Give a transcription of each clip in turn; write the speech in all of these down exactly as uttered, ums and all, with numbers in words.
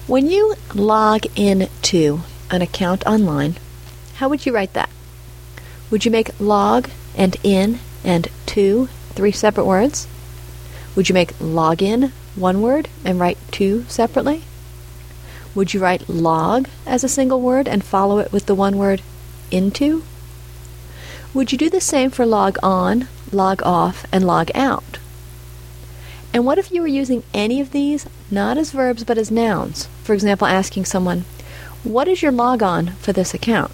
When you log into an account online, how would you write that? Would you make log and in and to three separate words? Would you make login one word and write to separately? Would you write log as a single word and follow it with the one word into? Would you do the same for log on, log off, and log out? And what if you were using any of these not as verbs but as nouns? For example, asking someone, what is your logon for this account?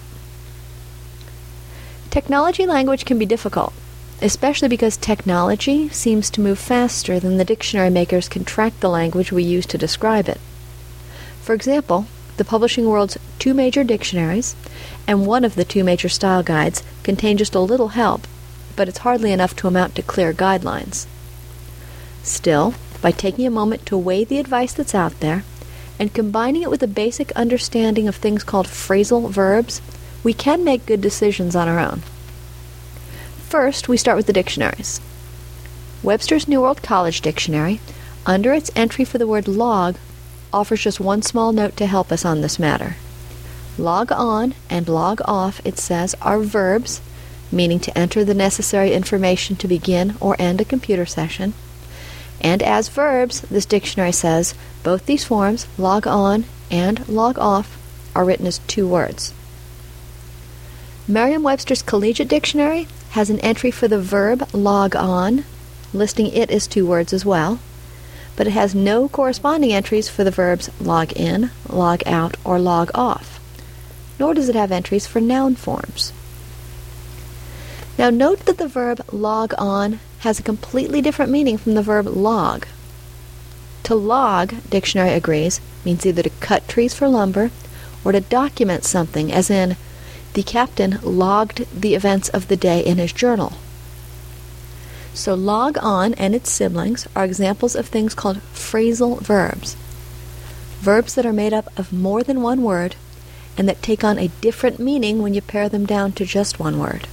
Technology language can be difficult, especially because technology seems to move faster than the dictionary makers can track the language we use to describe it. For example, the publishing world's two major dictionaries and one of the two major style guides contain just a little help, but it's hardly enough to amount to clear guidelines. Still, by taking a moment to weigh the advice that's out there and combining it with a basic understanding of things called phrasal verbs, we can make good decisions on our own. First, we start with the dictionaries. Webster's New World College Dictionary, under its entry for the word log, offers just one small note to help us on this matter. Log on and log off, it says, are verbs, meaning to enter the necessary information to begin or end a computer session. And as verbs, this dictionary says, both these forms, log on and log off, are written as two words. Merriam-Webster's Collegiate Dictionary has an entry for the verb log on, listing it as two words as well, but it has no corresponding entries for the verbs log in, log out, or log off, nor does it have entries for noun forms. Now note that the verb log on has a completely different meaning from the verb log. To log, dictionary agrees, means either to cut trees for lumber or to document something, as in, the captain logged the events of the day in his journal. So log on and its siblings are examples of things called phrasal verbs, verbs that are made up of more than one word and that take on a different meaning when you pare them down to just one word.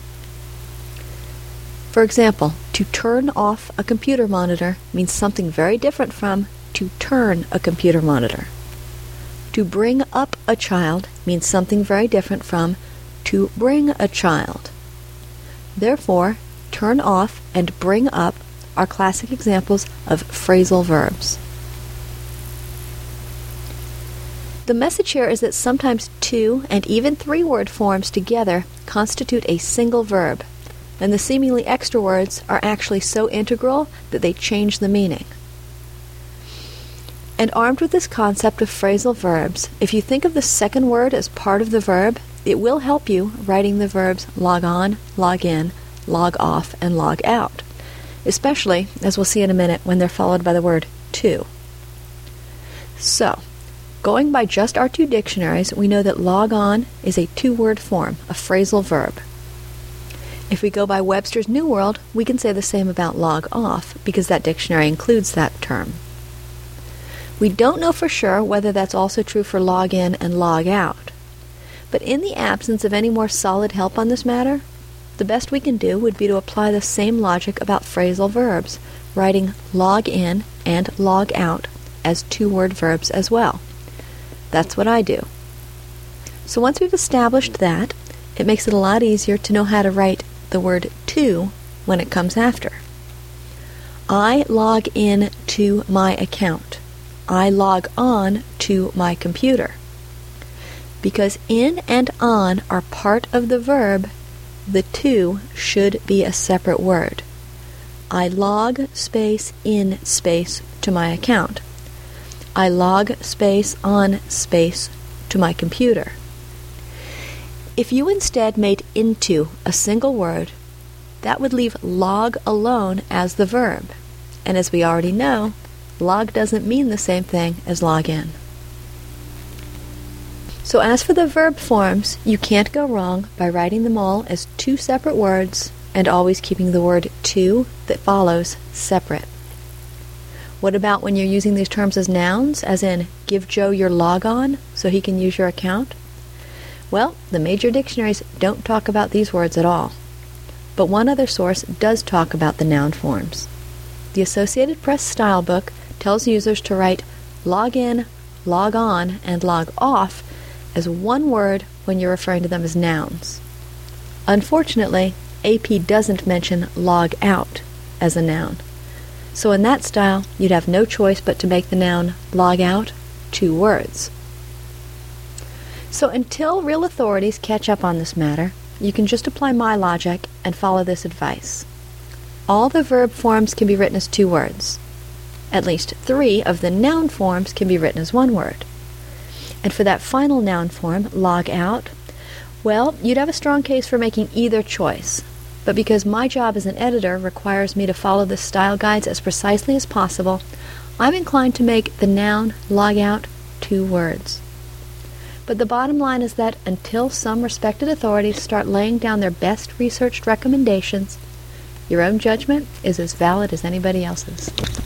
For example, to turn off a computer monitor means something very different from to turn a computer monitor. To bring up a child means something very different from to bring a child. Therefore, turn off and bring up are classic examples of phrasal verbs. The message here is that sometimes two and even three-word forms together constitute a single verb, and the seemingly extra words are actually so integral that they change the meaning. And armed with this concept of phrasal verbs, if you think of the second word as part of the verb, it will help you writing the verbs log on, log in, log off, and log out, especially, as we'll see in a minute, when they're followed by the word to. So, going by just our two dictionaries, we know that log on is a two-word form, a phrasal verb. If we go by Webster's New World, we can say the same about log off, because that dictionary includes that term. We don't know for sure whether that's also true for log in and log out, but in the absence of any more solid help on this matter, the best we can do would be to apply the same logic about phrasal verbs, writing log in and log out as two-word verbs as well. That's what I do. So once we've established that, it makes it a lot easier to know how to write the word to when it comes after. I log in to my account. I log on to my computer. Because in and on are part of the verb, the to should be a separate word. I log space in space to my account. I log space on space to my computer. If you instead made into a single word, that would leave log alone as the verb. And as we already know, log doesn't mean the same thing as log in. So as for the verb forms, you can't go wrong by writing them all as two separate words and always keeping the word to that follows separate. What about when you're using these terms as nouns, as in, give Joe your logon so he can use your account? Well, the major dictionaries don't talk about these words at all. But one other source does talk about the noun forms. The Associated Press Style Book tells users to write log in, log on, and log off as one word when you're referring to them as nouns. Unfortunately, A P doesn't mention log out as a noun. So in that style, you'd have no choice but to make the noun log out two words. So until real authorities catch up on this matter, you can just apply my logic and follow this advice. All the verb forms can be written as two words. At least three of the noun forms can be written as one word. And for that final noun form, log out, well, you'd have a strong case for making either choice. But because my job as an editor requires me to follow the style guides as precisely as possible, I'm inclined to make the noun log out two words. But the bottom line is that until some respected authorities start laying down their best researched recommendations, your own judgment is as valid as anybody else's.